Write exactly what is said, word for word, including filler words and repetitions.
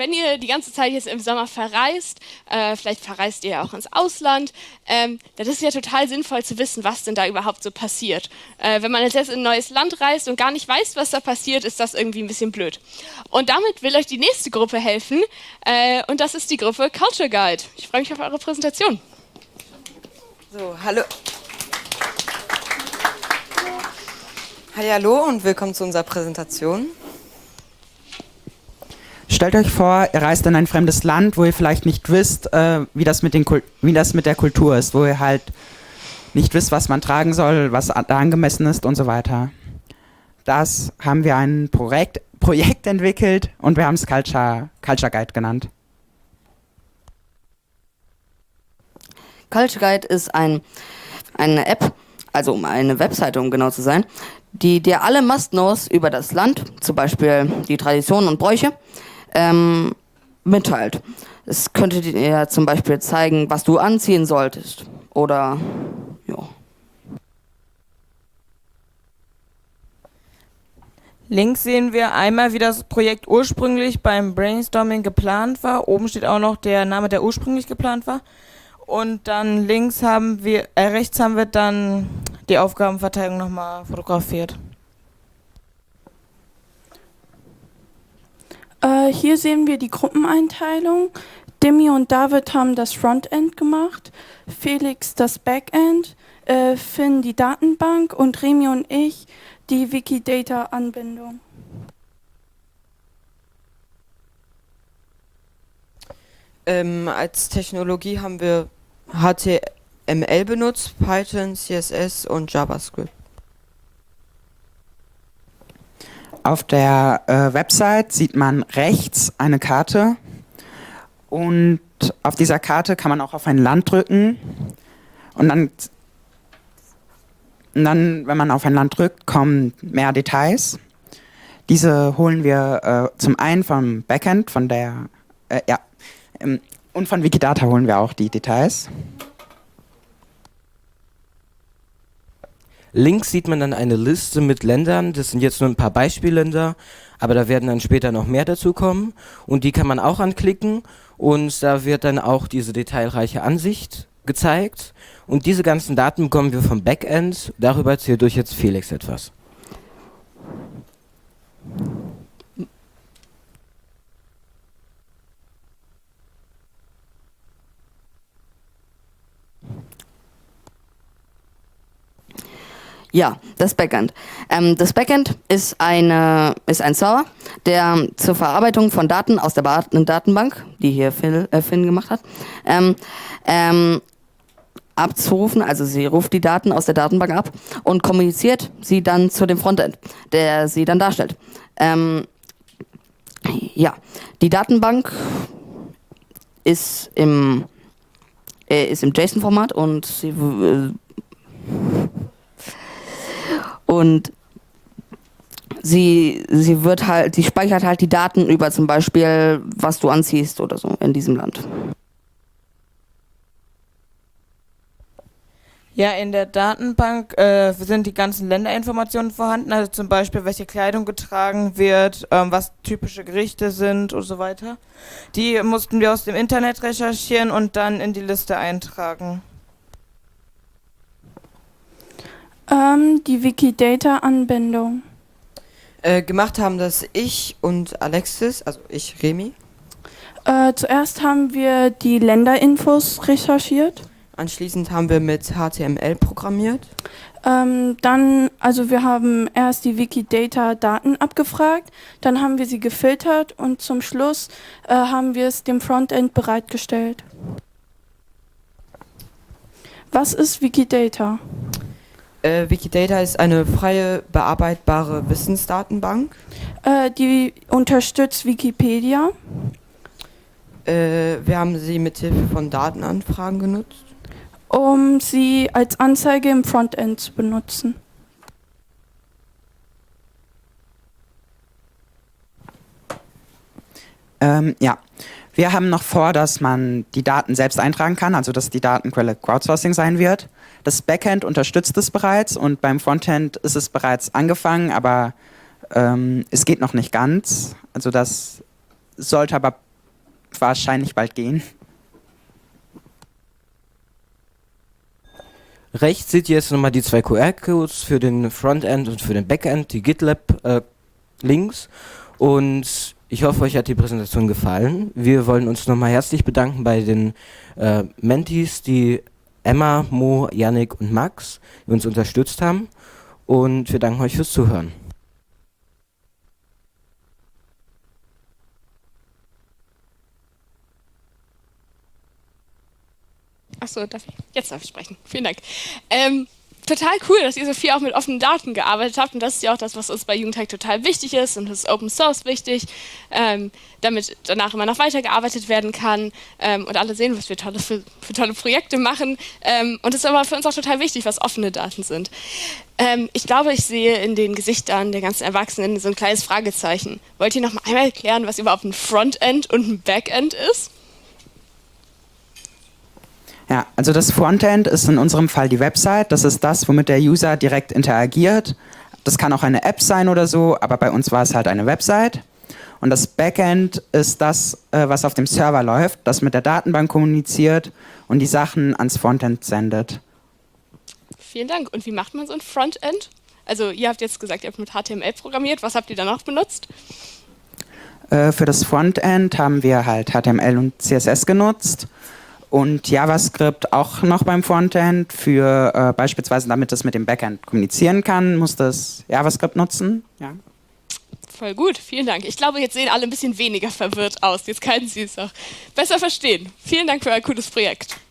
wenn ihr die ganze Zeit jetzt im Sommer verreist, äh, vielleicht verreist ihr ja auch ins Ausland, ähm, dann ist es ja total sinnvoll zu wissen, was denn da überhaupt so passiert. Äh, wenn man jetzt in ein neues Land reist und gar nicht weiß, was da passiert, ist das irgendwie ein bisschen blöd. Und damit will euch die nächste Gruppe helfen, äh, und das ist die Gruppe Culture Guide. Ich freue mich auf eure Präsentation. So, hallo. Hallo und willkommen zu unserer Präsentation. Stellt euch vor, ihr reist in ein fremdes Land, wo ihr vielleicht nicht wisst, äh, wie, das mit den Kul- wie das mit der Kultur ist, wo ihr halt nicht wisst, was man tragen soll, was da angemessen ist und so weiter. Das haben wir ein Projekt, Projekt entwickelt und wir haben es Culture, Culture Guide genannt. Culture Guide ist ein, eine App, also eine Webseite, um genau zu sein, die dir alle Must-Knows über das Land, zum Beispiel die Traditionen und Bräuche, ähm, mitteilt. Es könnte dir zum Beispiel zeigen, was du anziehen solltest. Oder, ja. Links sehen wir einmal, wie das Projekt ursprünglich beim Brainstorming geplant war. Oben steht auch noch der Name, der ursprünglich geplant war. Und dann links haben wir, äh, rechts haben wir dann die Aufgabenverteilung nochmal fotografiert. Äh, hier sehen wir die Gruppeneinteilung. Demi und David haben das Frontend gemacht, Felix das Backend, äh, Finn die Datenbank und Remi und ich die Wikidata-Anbindung. Ähm, als Technologie haben wir H T M L benutzt, Python, C S S und JavaScript. Auf der äh, Website sieht man rechts eine Karte und auf dieser Karte kann man auch auf ein Land drücken und dann, und dann wenn man auf ein Land drückt, kommen mehr Details. Diese holen wir äh, zum einen vom Backend, von der, äh, ja, ähm, und von Wikidata holen wir auch die Details. Links sieht man dann eine Liste mit Ländern, das sind jetzt nur ein paar Beispielländer, aber da werden dann später noch mehr dazu kommen und die kann man auch anklicken und da wird dann auch diese detailreiche Ansicht gezeigt und diese ganzen Daten bekommen wir vom Backend, darüber erzählt euch jetzt Felix etwas. Ja, das Backend. Ähm, das Backend ist, eine, ist ein Server, der zur Verarbeitung von Daten aus der ba- Datenbank, die hier Phil, äh, Finn gemacht hat, ähm, ähm, abzurufen, also sie ruft die Daten aus der Datenbank ab und kommuniziert sie dann zu dem Frontend, der sie dann darstellt. Ähm, ja, die Datenbank ist im, äh, ist im JSON-Format und sie äh, Und sie, sie wird halt, sie speichert halt die Daten über zum Beispiel, was du anziehst oder so in diesem Land. Ja, in der Datenbank äh, sind die ganzen Länderinformationen vorhanden, also zum Beispiel, welche Kleidung getragen wird, ähm, was typische Gerichte sind und so weiter. Die mussten wir aus dem Internet recherchieren und dann in die Liste eintragen. Ähm, die Wikidata-Anbindung. Äh, gemacht haben das ich und Alexis, also ich, Remi. Äh, zuerst haben wir die Länderinfos recherchiert. Anschließend haben wir mit H T M L programmiert. Ähm, dann, also wir haben erst die Wikidata-Daten abgefragt, dann haben wir sie gefiltert und zum Schluss äh, haben wir es dem Frontend bereitgestellt. Was ist Wikidata? Äh, Wikidata ist eine freie, bearbeitbare Wissensdatenbank. Äh, die unterstützt Wikipedia. Äh, wir haben sie mit Hilfe von Datenanfragen genutzt. Um sie als Anzeige im Frontend zu benutzen. Ähm, ja, wir haben noch vor, dass man die Daten selbst eintragen kann, also dass die Datenquelle Crowdsourcing sein wird. Das Backend unterstützt es bereits und beim Frontend ist es bereits angefangen, aber ähm, es geht noch nicht ganz. Also das sollte aber es wahrscheinlich bald gehen. Rechts seht ihr jetzt nochmal die zwei Q R-Codes für den Frontend und für den Backend, die GitLab-Links. Äh, und ich hoffe, euch hat die Präsentation gefallen. Wir wollen uns nochmal herzlich bedanken bei den äh, Mentees, die Emma, Mo, Yannick und Max, die uns unterstützt haben. Und wir danken euch fürs Zuhören. Achso, darf ich? Jetzt darf ich sprechen. Vielen Dank. Ähm, total cool, dass ihr so viel auch mit offenen Daten gearbeitet habt. Und das ist ja auch das, was uns bei Jugendhack total wichtig ist. Und das ist Open Source wichtig, ähm, damit danach immer noch weitergearbeitet werden kann. Ähm, und alle sehen, was wir tolle, für, für tolle Projekte machen. Ähm, und es ist aber für uns auch total wichtig, was offene Daten sind. Ähm, ich glaube, ich sehe in den Gesichtern der ganzen Erwachsenen so ein kleines Fragezeichen. Wollt ihr noch mal einmal erklären, was überhaupt ein Frontend und ein Backend ist? Ja, also das Frontend ist in unserem Fall die Website. Das ist das, womit der User direkt interagiert. Das kann auch eine App sein oder so, aber bei uns war es halt eine Website. Und das Backend ist das, äh, was auf dem Server läuft, das mit der Datenbank kommuniziert und die Sachen ans Frontend sendet. Vielen Dank. Und wie macht man so ein Frontend? Also ihr habt jetzt gesagt, ihr habt mit H T M L programmiert. Was habt ihr da noch benutzt? Äh, für das Frontend haben wir halt H T M L und C S S genutzt. Und JavaScript auch noch beim Frontend für äh, beispielsweise, damit es mit dem Backend kommunizieren kann, muss das JavaScript nutzen. Ja. Voll gut, vielen Dank. Ich glaube, jetzt sehen alle ein bisschen weniger verwirrt aus. Jetzt können Sie es auch besser verstehen. Vielen Dank für euer cooles Projekt.